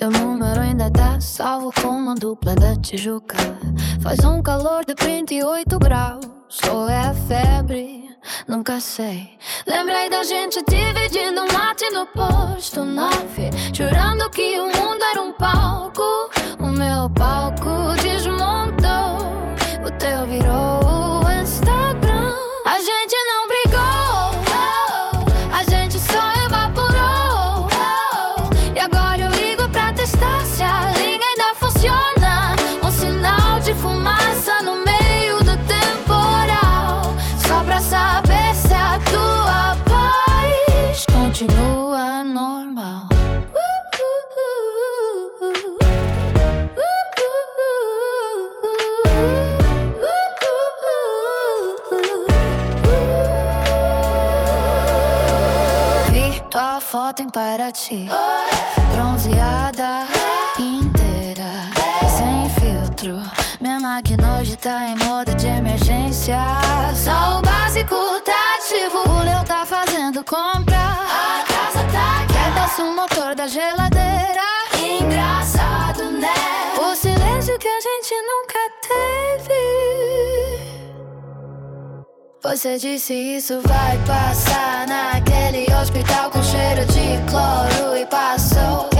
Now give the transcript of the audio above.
Teu número ainda tá salvo com uma dupla da Tijuca. Faz um calor de 38 graus, ou é a febre, nunca sei. Lembrei da gente dividindo um mate no posto 9, jurando que o mundo era um palco. O meu palco desmontou, o teu virou o Instagram. A gente não brigou, a gente só evaporou. E agora eu ligo pra testar se a linha ainda funciona. Um sinal de fumaça no meio do temporal, só pra saber se a tua paz continua normal. Vi tua foto em Paraty, bronzeada inteira, sem filtro. Minha máquina hoje tá em modo de emergência. Só o básico tá ativo, o Leo tá fazendo compra. A casa tá quieto, o motor da geladeira. Engraçado, né? O silêncio que a gente nunca teve. Você disse isso vai passar naquele hospital com cheiro de cloro e passou.